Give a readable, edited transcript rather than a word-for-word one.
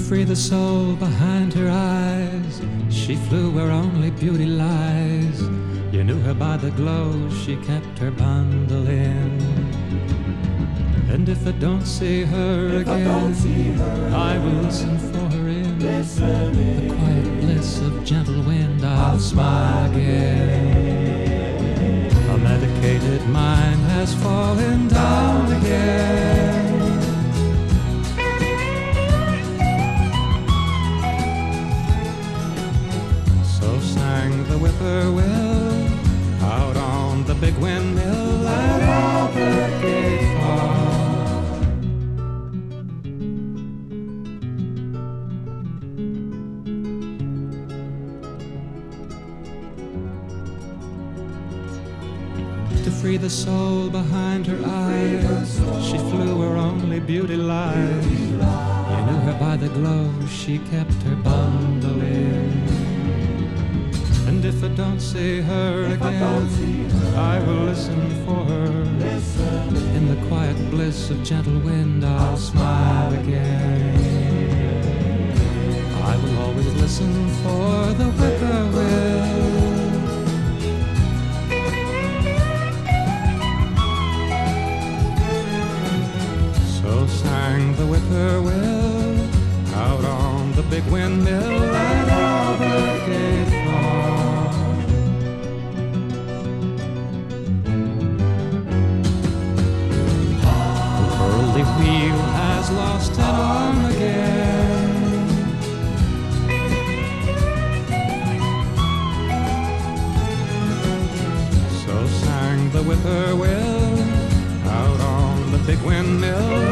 free the soul behind her eyes. She flew where only beauty lies. You knew her by the glow she kept her bundle in. And if I don't see her again, I will listen for her in the quiet bliss of gentle wind. I'll smile again. A medicated mind has fallen down again. So sang the whippoorwill out on the big windmill at Albert Gate Farm. To free the soul behind her eyes, she flew where only beauty lies. You knew her by the glow she kept her bundle in. And if I don't see her again, I will listen for her. In the quiet bliss of gentle wind, I'll smile again. I will always listen for the whippoorwill. So sang the whippoorwill out on the big windmill at Albert Gate Farm. The whirly wheel has lost an arm again. So sang the whippoorwill out on the big windmill